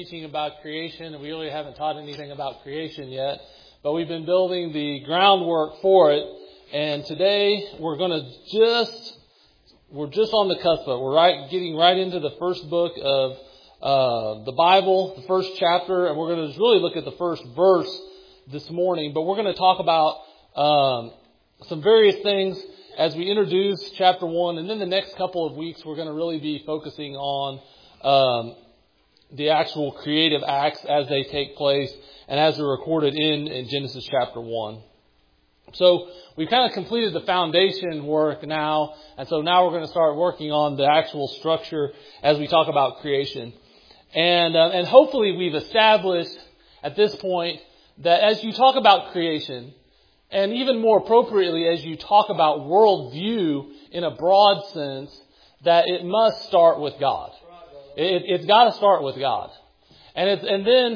Teaching about creation, and we really haven't taught anything about creation yet, but we've been building the groundwork for it. And today we're just on the cusp of it. We're getting right into the first book of the Bible, the first chapter, and we're going to just really look at the first verse this morning. But we're going to talk about some various things as we introduce chapter 1, and then the next couple of weeks we're going to really be focusing on the actual creative acts as they take place and as they're recorded in Genesis chapter 1. So we've kind of completed the foundation work now, and so now we're going to start working on the actual structure as we talk about creation. And hopefully we've established at this point that as you talk about creation, and even more appropriately as you talk about worldview in a broad sense, that it must start with God. It's got to start with God. And then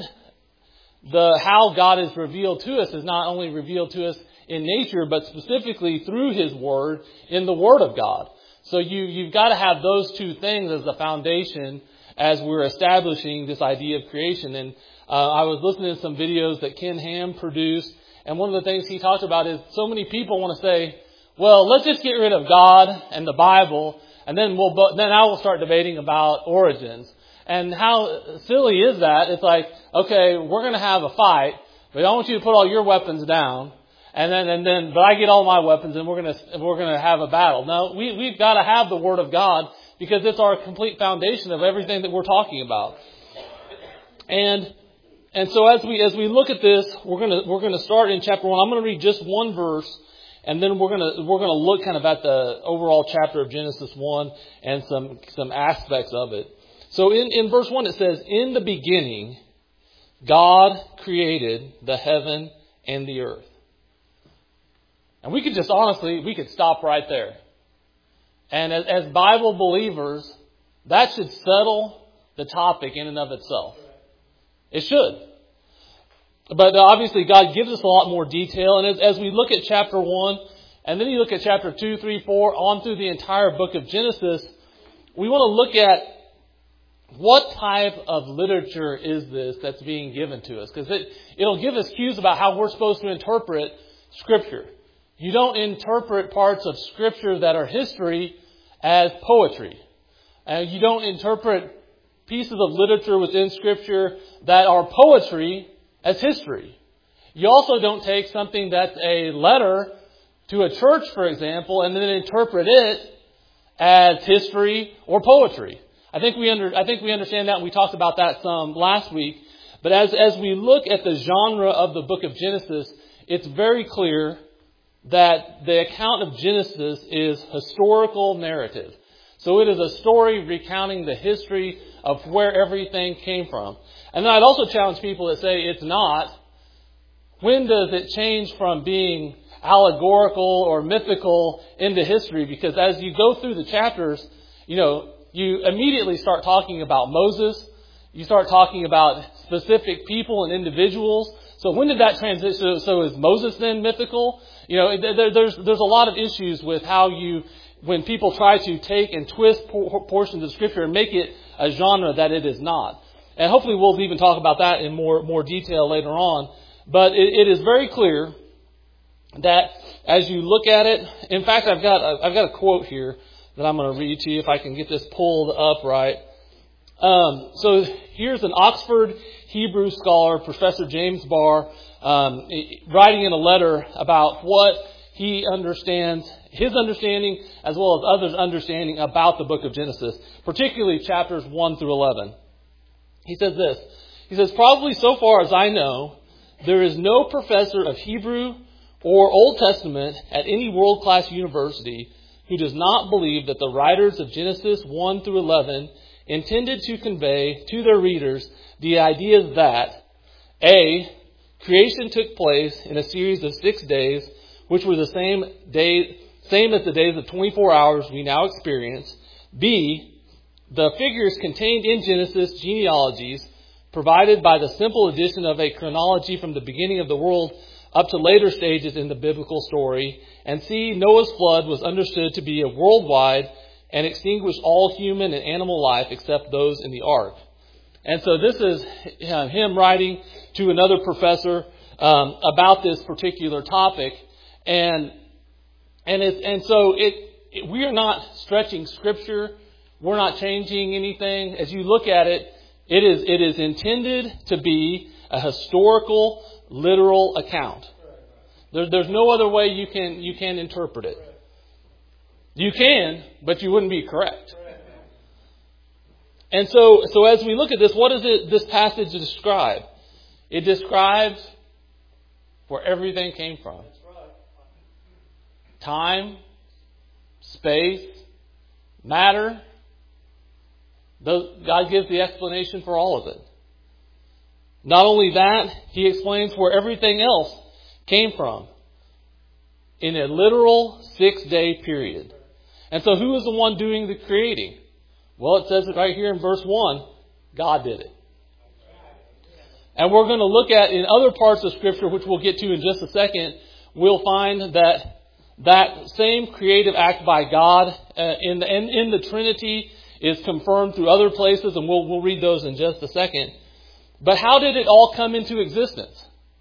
how God is revealed to us is not only revealed to us in nature, but specifically through His Word, in the Word of God. So you've got to have those two things as the foundation as we're establishing this idea of creation. And I was listening to some videos that Ken Ham produced, and one of the things he talked about is so many people want to say, well, let's just get rid of God and the Bible, and then I will start debating about origins. And how silly is that? It's like, okay, we're going to have a fight, but I want you to put all your weapons down, but I get all my weapons, and we're going to have a battle. No, we've got to have the Word of God because it's our complete foundation of everything that we're talking about. And so as we look at this, we're going to start in chapter 1. I'm going to read just one verse. And then we're gonna look kind of at the overall chapter of Genesis 1 and some aspects of it. So in verse 1 it says, "In the beginning, God created the heaven and the earth." And we could stop right there. And as Bible believers, that should settle the topic in and of itself. It should. But obviously God gives us a lot more detail. And as we look at chapter 1, and then you look at chapter 2, 3, 4, on through the entire book of Genesis, we want to look at what type of literature is this that's being given to us. Because it'll give us cues about how we're supposed to interpret Scripture. You don't interpret parts of Scripture that are history as poetry. And you don't interpret pieces of literature within Scripture that are poetry as history. You also don't take something that's a letter to a church, for example, and then interpret it as history or poetry. I think we understand that, and we talked about that some last week. But as we look at the genre of the book of Genesis, it's very clear that the account of Genesis is historical narrative. So it is a story recounting the history of where everything came from. And then I'd also challenge people that say it's not. When does it change from being allegorical or mythical into history? Because as you go through the chapters, you immediately start talking about Moses. You start talking about specific people and individuals. So when did that transition? So is Moses then mythical? There's a lot of issues with when people try to take and twist portions of Scripture and make it a genre that it is not. And hopefully we'll even talk about that in more detail later on. But it is very clear that as you look at it, in fact, I've got a quote here that I'm going to read to you if I can get this pulled up right. So here's an Oxford Hebrew scholar, Professor James Barr, writing in a letter about what he understands, his understanding as well as others' understanding about the book of Genesis, particularly chapters 1 through 11. He says this. He says, "Probably so far as I know, there is no professor of Hebrew or Old Testament at any world-class university who does not believe that the writers of Genesis 1 through 11 intended to convey to their readers the ideas that A, creation took place in a series of 6 days, which were the same as the days of 24 hours we now experience. B, the figures contained in Genesis genealogies provided by the simple addition of a chronology from the beginning of the world up to later stages in the biblical story. And C, Noah's flood was understood to be a worldwide and extinguished all human and animal life except those in the ark. And so this is him writing to another professor about this particular topic. And so we are not stretching Scripture. We're not changing anything. As you look at it, it is intended to be a historical, literal account. There's no other way you can interpret it. You can, but you wouldn't be correct. And so as we look at this, what does this passage describe? It describes where everything came from. Time, space, matter. God gives the explanation for all of it. Not only that, He explains where everything else came from in a literal 6-day period. And so who is the one doing the creating? Well, it says it right here in verse 1. God did it. And we're going to look at in other parts of Scripture, which we'll get to in just a second, we'll find that same creative act by God in the Trinity is confirmed through other places, and we'll read those in just a second. But how did it all come into existence?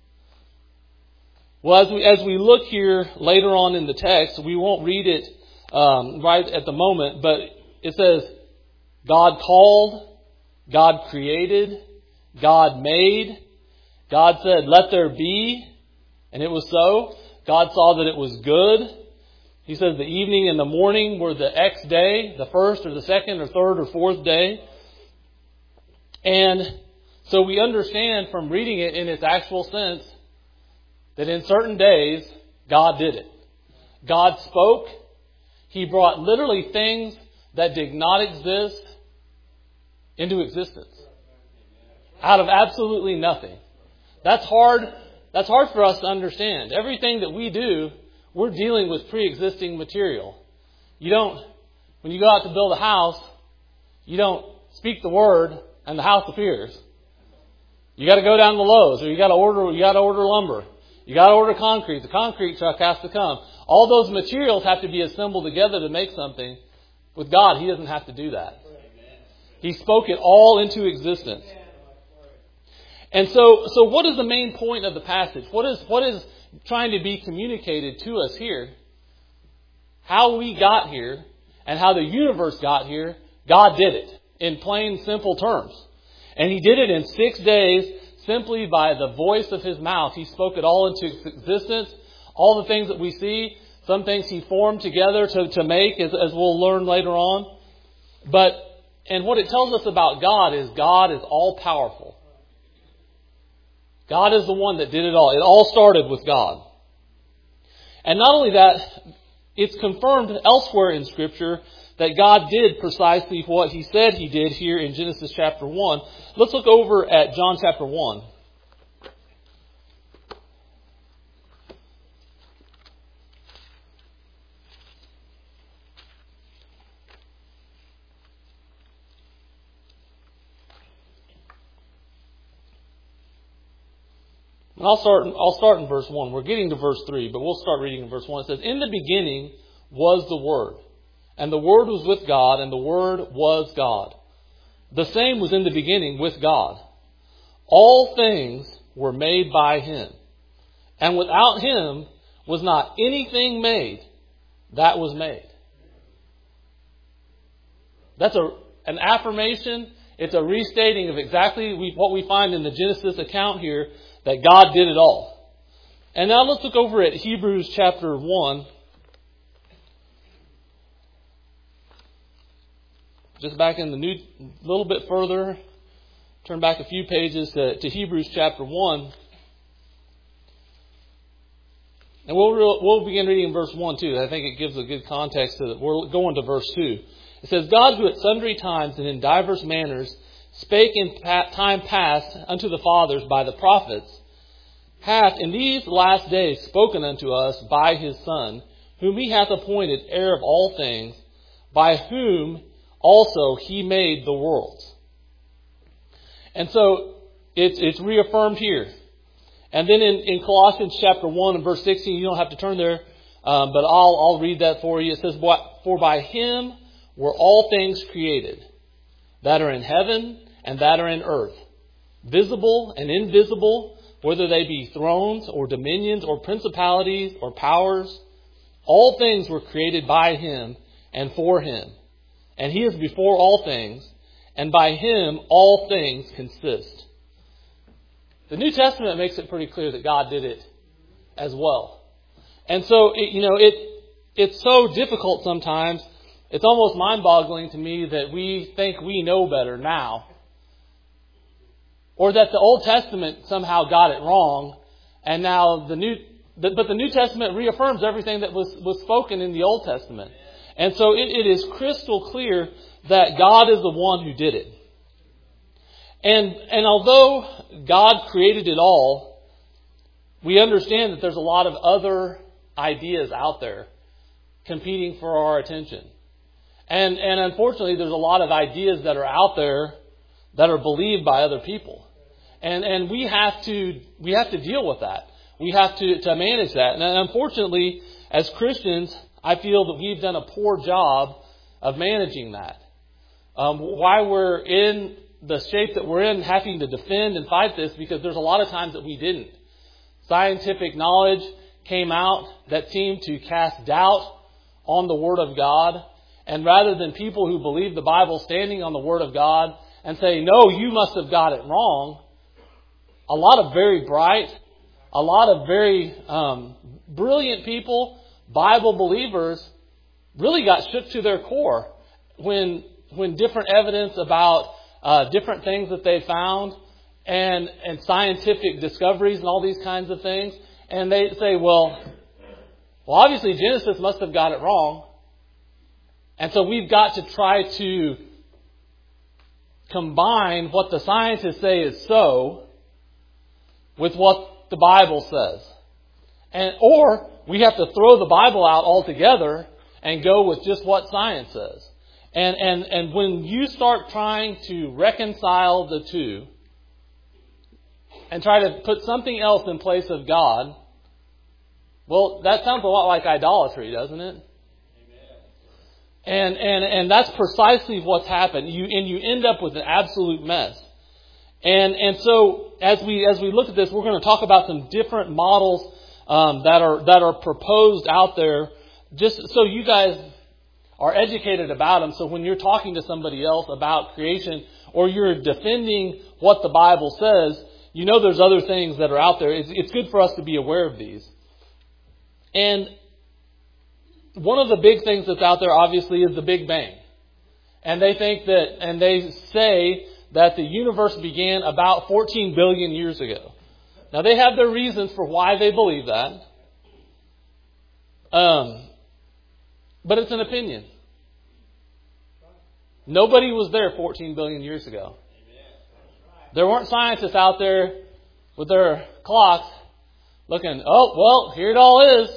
Well, as we look here later on in the text, we won't read it right at the moment, but it says, God called, God created, God made, God said, let there be, and it was so. God saw that it was good. He says the evening and the morning were the X day, the first or the second or third or fourth day. And so we understand from reading it in its actual sense that in certain days, God did it. God spoke. He brought literally things that did not exist into existence. Out of absolutely nothing. That's hard for us to understand. Everything that we do, we're dealing with pre-existing material. When you go out to build a house, you don't speak the word and the house appears. You got to go down to Lowe's, or you got to order lumber. You got to order concrete. The concrete truck has to come. All those materials have to be assembled together to make something. With God, He doesn't have to do that. He spoke it all into existence. And so what is the main point of the passage? What is trying to be communicated to us here? How we got here and how the universe got here, God did it in plain, simple terms. And He did it in 6 days simply by the voice of His mouth. He spoke it all into existence. All the things that we see, some things He formed together to make, as we'll learn later on. And what it tells us about God is all powerful. God is the one that did it all. It all started with God. And not only that, it's confirmed elsewhere in Scripture that God did precisely what He said He did here in Genesis chapter 1. Let's look over at John chapter 1. And I'll start in verse 1. We're getting to verse 3, but we'll start reading in verse 1. It says, in the beginning was the Word, and the Word was with God, and the Word was God. The same was in the beginning with God. All things were made by Him, and without Him was not anything made that was made. That's an affirmation. It's a restating of exactly what we find in the Genesis account here, that God did it all. And now let's look over at Hebrews chapter 1. Just back in the little bit further. Turn back a few pages to Hebrews chapter 1. And we'll begin reading verse 1 too. I think it gives a good context to it. We're going to verse 2. It says, God, who at sundry times and in divers manners spake in time past unto the fathers by the prophets, hath in these last days spoken unto us by His Son, whom He hath appointed heir of all things, by whom also He made the worlds. And so it's reaffirmed here. And then in Colossians chapter 1 and verse 16, you don't have to turn there, but I'll read that for you. It says, for by Him were all things created, that are in heaven and that are in earth, visible and invisible, whether they be thrones or dominions or principalities or powers. All things were created by Him and for Him. And He is before all things, and by Him all things consist. The New Testament makes it pretty clear that God did it as well. And so, it's so difficult sometimes. It's almost mind-boggling to me that we think we know better now. Or that the Old Testament somehow got it wrong, and now the New Testament reaffirms everything that was spoken in the Old Testament. And so it is crystal clear that God is the one who did it. And although God created it all, we understand that there's a lot of other ideas out there competing for our attention. And unfortunately, there's a lot of ideas that are out there that are believed by other people. And we have to deal with that. We have to manage that. And unfortunately, as Christians, I feel that we've done a poor job of managing that. Why we're in the shape that we're in, having to defend and fight this, because there's a lot of times that we didn't. Scientific knowledge came out that seemed to cast doubt on the Word of God. And rather than people who believe the Bible standing on the Word of God and say, no, you must have got it wrong, a lot of very bright, a lot of very brilliant people, Bible believers, really got shook to their core when different evidence about different things that they found and scientific discoveries and all these kinds of things. And they say, well, obviously Genesis must have got it wrong. And so we've got to try to combine what the scientists say is so with what the Bible says. Or we have to throw the Bible out altogether and go with just what science says. And when you start trying to reconcile the two and try to put something else in place of God, well, that sounds a lot like idolatry, doesn't it? And that's precisely what's happened. You end up with an absolute mess. And so as we look at this, we're going to talk about some different models that are proposed out there, just so you guys are educated about them. So when you're talking to somebody else about creation, or you're defending what the Bible says, you know there's other things that are out there. It's good for us to be aware of these. And one of the big things that's out there, obviously, is the Big Bang. And they say that the universe began about 14 billion years ago. Now, they have their reasons for why they believe that. But it's an opinion. Nobody was there 14 billion years ago. There weren't scientists out there with their clocks looking, oh, well, here it all is.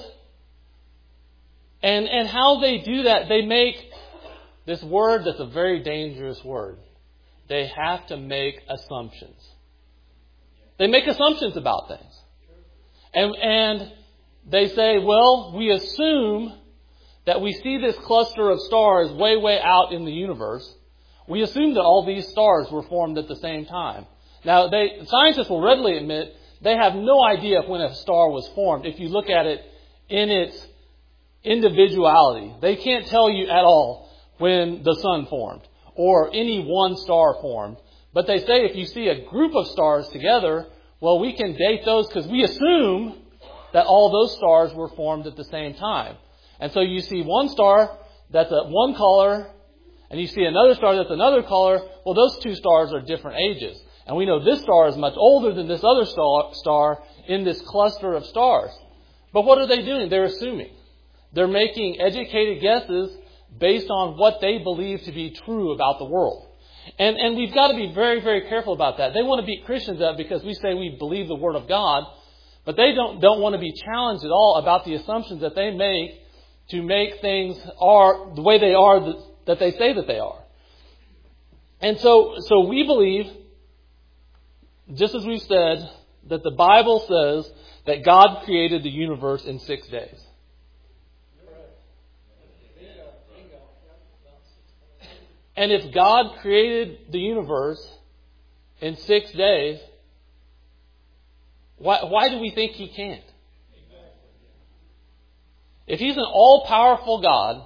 And how they do that, they make this word that's a very dangerous word. They have to make assumptions. They make assumptions about things. And they say, well, we assume that we see this cluster of stars way, way out in the universe. We assume that all these stars were formed at the same time. Now, scientists will readily admit they have no idea when a star was formed. If you look at it in its individuality, they can't tell you at all when the sun formed or any one star formed. But they say if you see a group of stars together, well, we can date those because we assume that all those stars were formed at the same time. And so you see one star that's one color, and you see another star that's another color. Well, those two stars are different ages. And we know this star is much older than this other star in this cluster of stars. But what are they doing? They're assuming. They're making educated guesses based on what they believe to be true about the world. And we've got to be very, very careful about that. They want to beat Christians up because we say we believe the Word of God, but they don't want to be challenged at all about the assumptions that they make to make things are the way they are that they say that they are. And so we believe, just as we've said, that the Bible says that God created the universe in 6 days. And if God created the universe in 6 days, why do we think He can't? If He's an all-powerful God,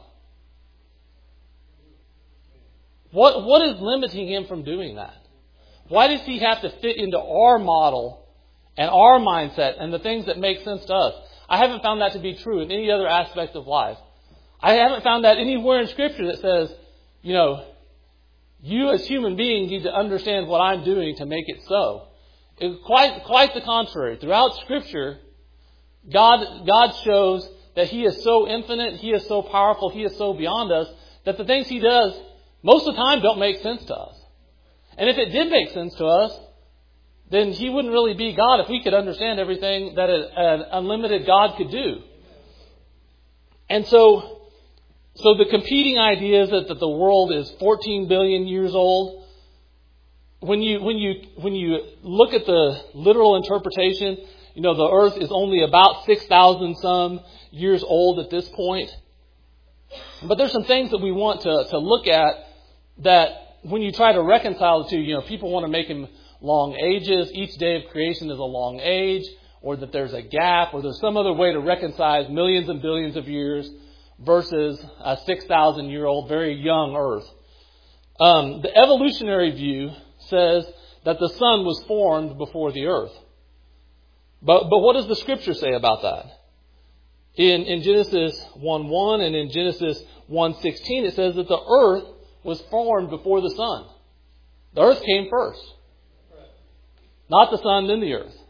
what is limiting Him from doing that? Why does He have to fit into our model and our mindset and the things that make sense to us? I haven't found that to be true in any other aspect of life. I haven't found that anywhere in Scripture that says, you as human beings need to understand what I'm doing to make it so. It's quite the contrary. Throughout Scripture, God shows that He is so infinite, He is so powerful, He is so beyond us, that the things He does most of the time don't make sense to us. And if it did make sense to us, then He wouldn't really be God if we could understand everything that an unlimited God could do. And so the competing ideas that the world is 14 billion years old, when you look at the literal interpretation, the earth is only about 6,000 some years old at this point. But there's some things that we want to look at that when you try to reconcile the two, people want to make them long ages. Each day of creation is a long age, or that there's a gap, or there's some other way to reconcile millions and billions of years versus a 6,000-year-old, very young earth. The evolutionary view says that the sun was formed before the earth. But what does the Scripture say about that? In Genesis 1:1 and in Genesis 1:16, it says that the earth was formed before the sun. The earth came first. Not the sun, then the earth.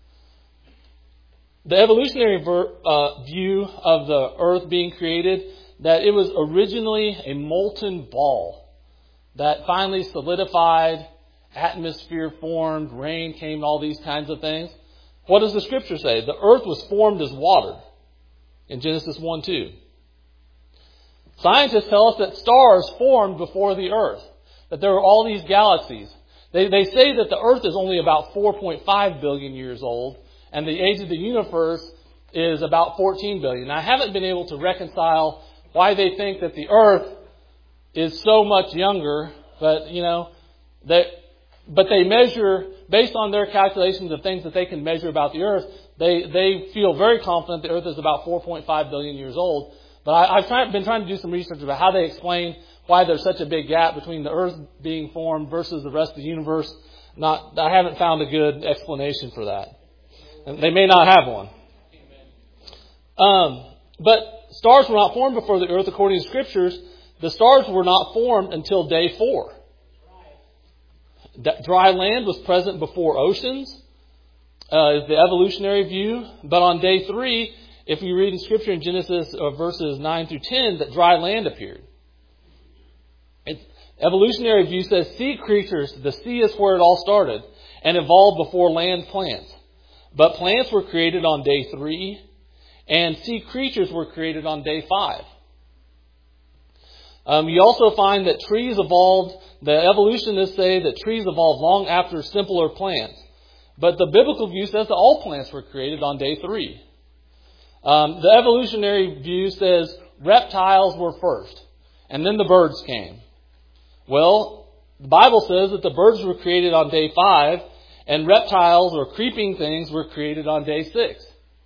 The evolutionary view of the earth being created, that it was originally a molten ball that finally solidified, atmosphere formed, rain came, all these kinds of things. What does the Scripture say? The earth was formed as water in Genesis 1:2. Scientists tell us that stars formed before the earth, that there were all these galaxies. They say that the earth is only about 4.5 billion years old, and the age of the universe is about 14 billion. I haven't been able to reconcile why they think that the earth is so much younger, but they measure, based on their calculations of things that they can measure about the earth, they feel very confident the earth is about 4.5 billion years old. But I've been trying to do some research about how they explain why there's such a big gap between the earth being formed versus the rest of the universe. I haven't found a good explanation for that. And they may not have one. But stars were not formed before the earth according to Scriptures. The stars were not formed until day 4. That dry land was present before oceans, is the evolutionary view. But on day 3, if you read in Scripture in Genesis verses 9 through 10, that dry land appeared. Evolutionary view says sea creatures, the sea is where it all started, and evolved before land plants. But plants were created on day 3, and sea creatures were created on day 5. You also find that trees evolved, the evolutionists say that trees evolved long after simpler plants. But the biblical view says that all plants were created on day 3. The evolutionary view says reptiles were first, and then the birds came. Well, the Bible says that the birds were created on day 5, and reptiles or creeping things were created on day 6.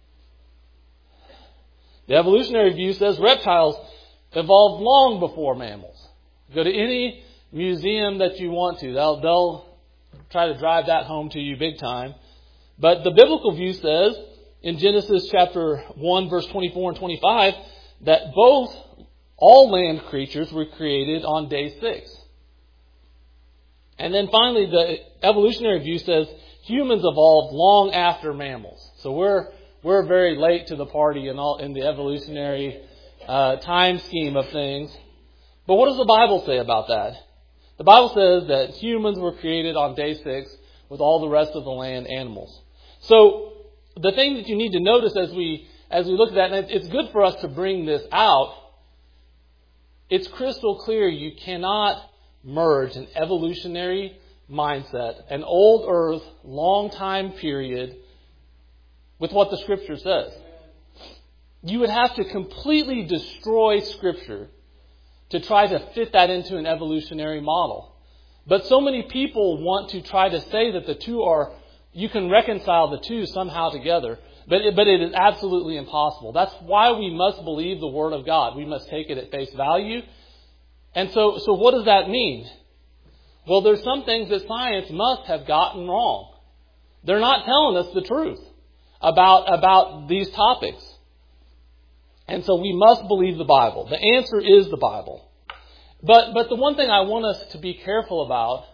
The evolutionary view says reptiles evolved long before mammals. Go to any museum that you want to. They'll try to drive that home to you big time. But the biblical view says in Genesis chapter 1, verse 24 and 25, that all land creatures were created on day 6. And then finally, the evolutionary view says humans evolved long after mammals. So we're very late to the party in the evolutionary time scheme of things. But what does the Bible say about that? The Bible says that humans were created on day 6 with all the rest of the land animals. So the thing that you need to notice as we look at that, and it's good for us to bring this out, it's crystal clear you cannot merge an evolutionary mindset, an old earth, long time period, with what the Scripture says. You would have to completely destroy Scripture to try to fit that into an evolutionary model. But so many people want to try to say that the two you can reconcile the two somehow together. But it is absolutely impossible. That's why we must believe the Word of God. We must take it at face value. And so what does that mean? Well, there's some things that science must have gotten wrong. They're not telling us the truth about these topics. And so we must believe the Bible. The answer is the Bible. But the one thing I want us to be careful about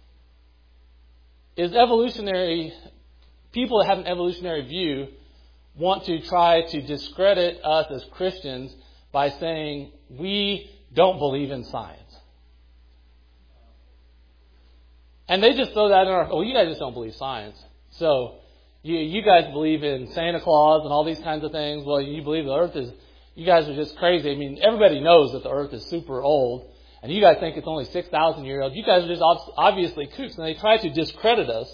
is people that have an evolutionary view want to try to discredit us as Christians by saying we don't believe in science. And they just throw that in you guys just don't believe science. So you guys believe in Santa Claus and all these kinds of things. Well, you believe the earth you guys are just crazy. I mean, everybody knows that the earth is super old. And you guys think it's only 6,000 years old. You guys are just obviously kooks. And they try to discredit us.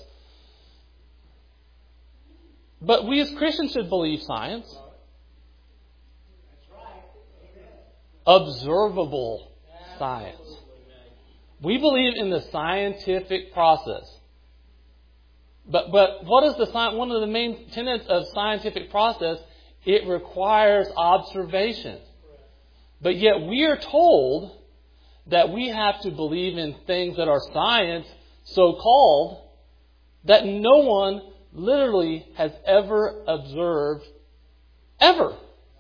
But we as Christians should believe science. Observable science. We believe in the scientific process. But what is one of the main tenets of scientific process? It requires observation. But yet we are told that we have to believe in things that are science, so-called, that no one literally has ever observed, ever.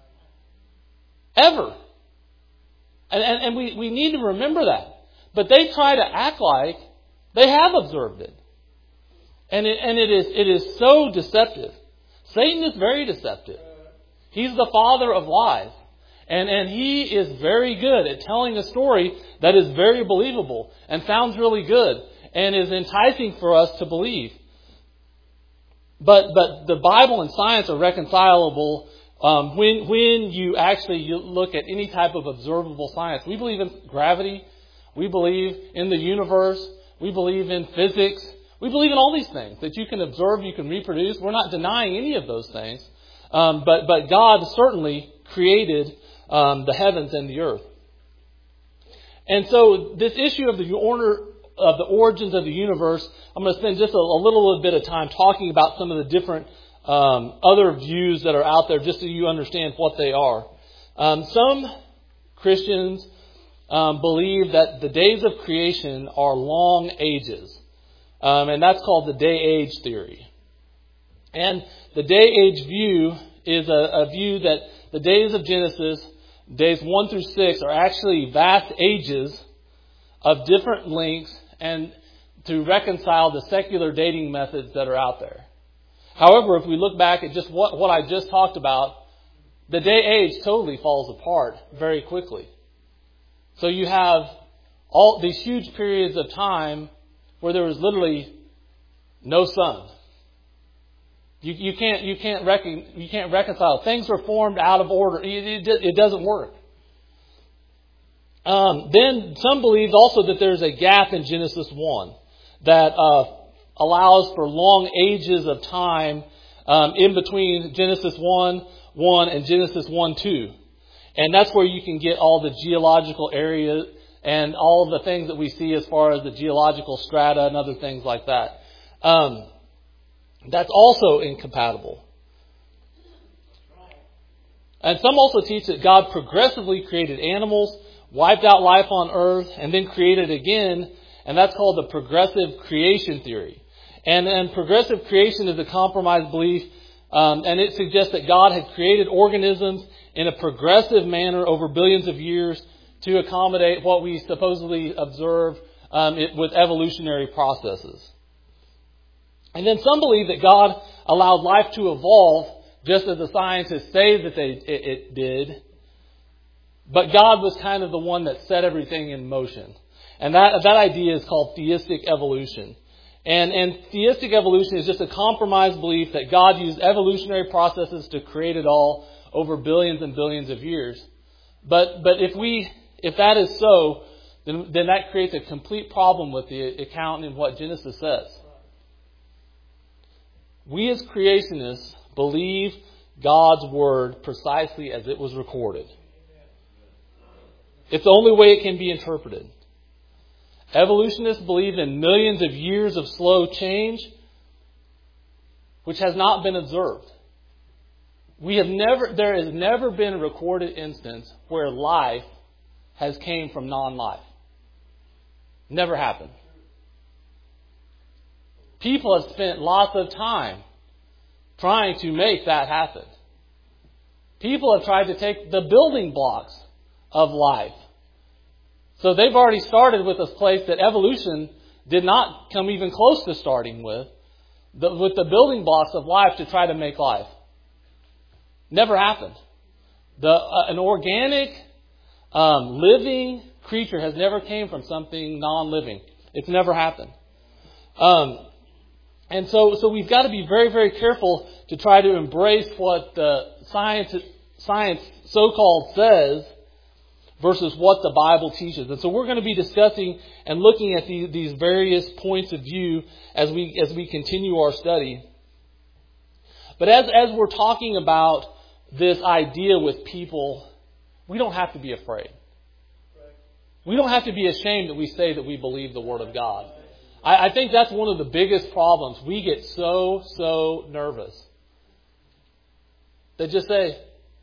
Ever. And we need to remember that. But they try to act like they have observed it. And it is so deceptive. Satan is very deceptive. He's the father of lies. And he is very good at telling a story that is very believable and sounds really good and is enticing for us to believe. But the Bible and science are reconcilable when you actually look at any type of observable science. We believe in gravity. We believe in the universe. We believe in physics. We believe in all these things that you can observe, you can reproduce. We're not denying any of those things. But God certainly created the heavens and the earth. And so this issue of the origins of the universe, I'm going to spend just a little bit of time talking about some of the different other views that are out there just so you understand what they are. Some Christians believe that the days of creation are long ages. And that's called the day-age theory. And the day-age view is a view that the days of Genesis, days 1 through 6, are actually vast ages of different lengths and to reconcile the secular dating methods that are out there. However, if we look back at just what I just talked about, the day-age totally falls apart very quickly. So you have all these huge periods of time where there was literally no sun. You can't reconcile. Things are formed out of order. It doesn't work. Then some believe also that there's a gap in Genesis 1 that allows for long ages of time in between Genesis 1:1 and Genesis 1:2. And that's where you can get all the geological areas and all of the things that we see as far as the geological strata and other things like that. That's also incompatible. And some also teach that God progressively created animals, wiped out life on earth, and then created again. And that's called the progressive creation theory. And progressive creation is a compromised belief. And it suggests that God had created organisms in a progressive manner over billions of years to accommodate what we supposedly observe with evolutionary processes. And then some believe that God allowed life to evolve just as the scientists say that it did. But God was kind of the one that set everything in motion. And that idea is called theistic evolution. And theistic evolution is just a compromised belief that God used evolutionary processes to create it all over billions and billions of years. But if that is so, then that creates a complete problem with the account in what Genesis says. We as creationists believe God's word precisely as it was recorded. It's the only way it can be interpreted. Evolutionists believe in millions of years of slow change, which has not been observed. There has never been a recorded instance where life has came from non-life. Never happened. People have spent lots of time trying to make that happen. People have tried to take the building blocks of life. So they've already started with a place that evolution did not come even close to starting with the building blocks of life to try to make life. Never happened. An organic, living creature has never came from something non-living. It's never happened. And so we've got to be very, very careful to try to embrace what the science so-called says versus what the Bible teaches. And so we're going to be discussing and looking at these various points of view as we continue our study. But as we're talking about this idea with people, we don't have to be afraid. We don't have to be ashamed that we say that we believe the Word of God. I think that's one of the biggest problems. We get so nervous. They just say,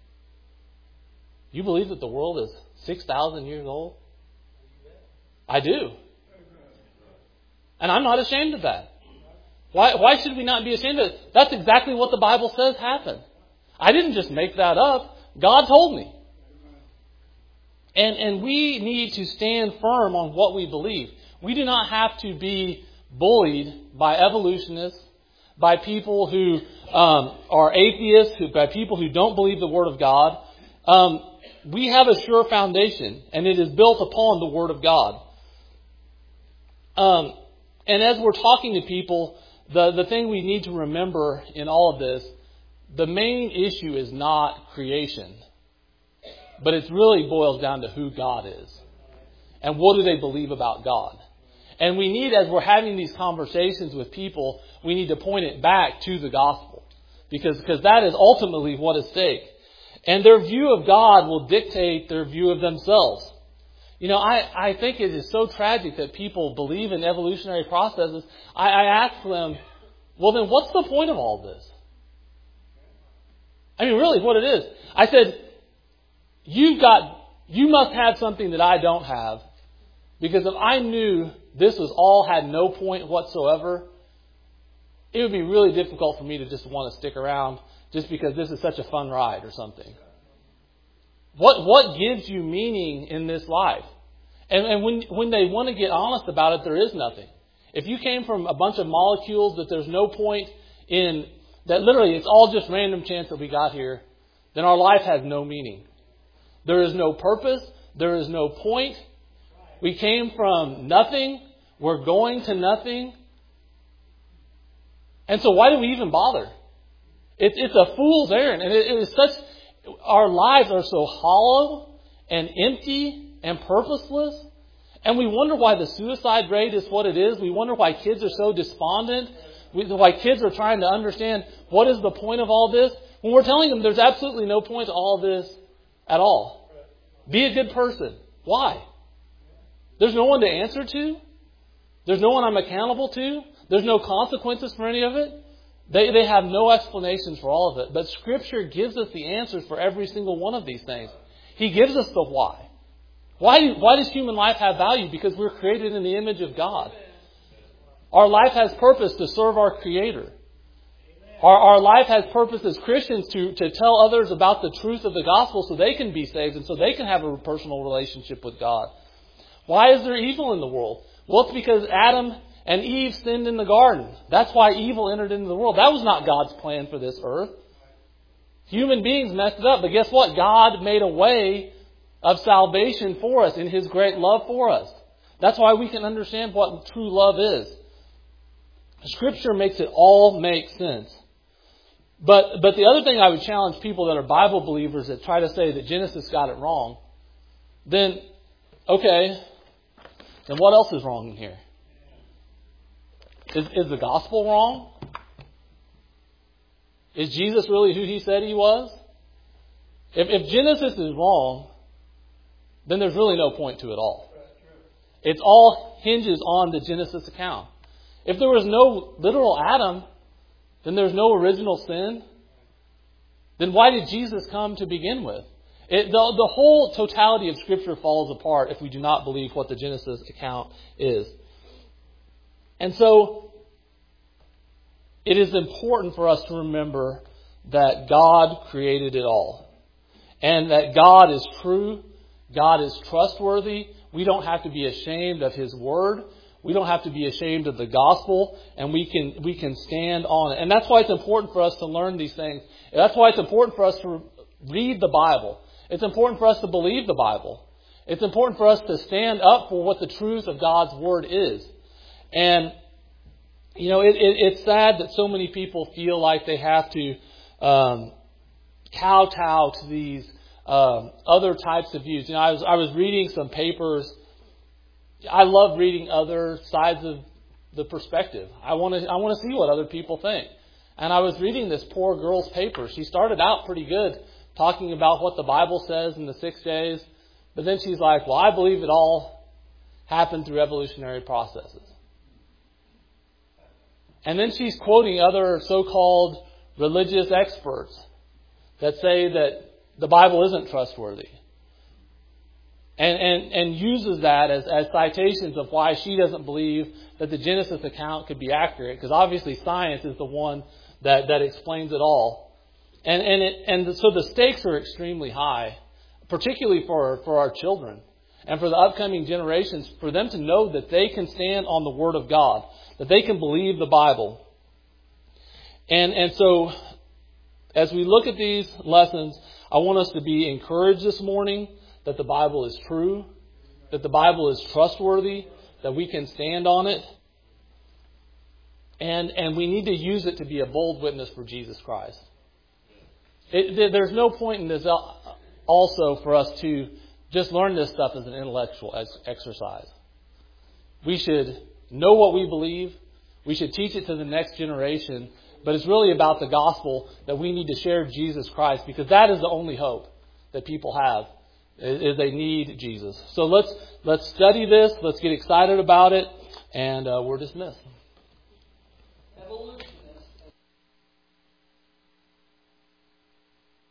"You believe that the world is 6,000 years old?" I do. And I'm not ashamed of that. Why should we not be ashamed of it? That's exactly what the Bible says happened. I didn't just make that up. God told me. And we need to stand firm on what we believe. We do not have to be bullied by evolutionists, by people who are atheists, by people who don't believe the Word of God. We have a sure foundation, and it is built upon the Word of God. And as we're talking to people, the thing we need to remember in all of this, the main issue is not creation, but it really boils down to who God is. And what do they believe about God? And we need, as we're having these conversations with people, we need to point it back to the gospel. Because that is ultimately what is at stake. And their view of God will dictate their view of themselves. You know, I think it is so tragic that people believe in evolutionary processes. I ask them, well then what's the point of all this? I mean, really what it is. I said, you must have something that I don't have. Because if I knew this had no point whatsoever, it would be really difficult for me to just want to stick around just because this is such a fun ride or something. What gives you meaning in this life? And when they want to get honest about it, there is nothing. If you came from a bunch of molecules that there's no point in, that literally it's all just random chance that we got here, then our life has no meaning. There is no purpose. There is no point. We came from nothing. We're going to nothing. And so why do we even bother? It's a fool's errand. And it is such, our lives are so hollow and empty and purposeless. And we wonder why the suicide rate is what it is. We wonder why kids are so despondent. Why kids are trying to understand what is the point of all this. When we're telling them there's absolutely no point to all this at all. Be a good person. Why? There's no one to answer to. There's no one I'm accountable to. There's no consequences for any of it. They have no explanations for all of it. But Scripture gives us the answers for every single one of these things. He gives us the why. Why does human life have value? Because we're created in the image of God. Our life has purpose to serve our Creator. Our life has purpose as Christians to tell others about the truth of the gospel so they can be saved and so they can have a personal relationship with God. Why is there evil in the world? Well, it's because Adam and Eve sinned in the garden. That's why evil entered into the world. That was not God's plan for this earth. Human beings messed it up. But guess what? God made a way of salvation for us in His great love for us. That's why we can understand what true love is. Scripture makes it all make sense. But the other thing I would challenge people that are Bible believers that try to say that Genesis got it wrong, then, okay, then what else is wrong in here? Is the gospel wrong? Is Jesus really who He said He was? If Genesis is wrong, then there's really no point to it all. It all hinges on the Genesis account. If there was no literal Adam, then there's no original sin. Then why did Jesus come to begin with? The whole totality of Scripture falls apart if we do not believe what the Genesis account is. And so, it is important for us to remember that God created it all. And that God is true. God is trustworthy. We don't have to be ashamed of His Word. We don't have to be ashamed of the gospel. And we can stand on it. And that's why it's important for us to learn these things. That's why it's important for us to read the Bible. It's important for us to believe the Bible. It's important for us to stand up for what the truth of God's Word is. And, it's sad that so many people feel like they have to kowtow to these other types of views. I was reading some papers. I love reading other sides of the perspective. I want to see what other people think. And I was reading this poor girl's paper. She started out pretty good, talking about what the Bible says in the 6 days. But then she's like, well, I believe it all happened through evolutionary processes. And then she's quoting other so-called religious experts that say that the Bible isn't trustworthy. And uses that as citations of why she doesn't believe that the Genesis account could be accurate. Because obviously science is the one that explains it all. And so the stakes are extremely high, particularly for our children and for the upcoming generations, for them to know that they can stand on the Word of God, that they can believe the Bible. And so as we look at these lessons, I want us to be encouraged this morning that the Bible is true, that the Bible is trustworthy, that we can stand on it. And we need to use it to be a bold witness for Jesus Christ. There's no point in this also for us to just learn this stuff as an intellectual exercise. We should know what we believe. We should teach it to the next generation. But it's really about the gospel that we need to share Jesus Christ, because that is the only hope that people have, is they need Jesus. So let's study this. Let's get excited about it. And we're dismissed.